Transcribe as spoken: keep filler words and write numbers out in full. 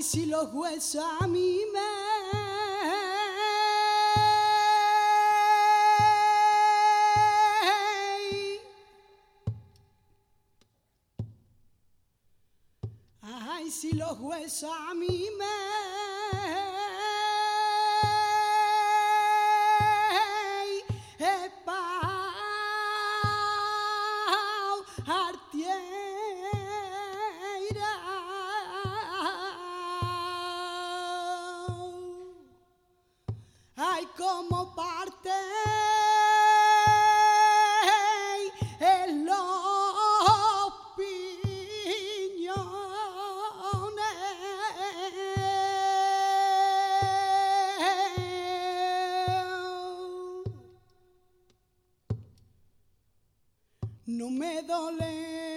si los huesos a mí me ay, si los huesos a mí me ay, como parte en los piñones, no me dole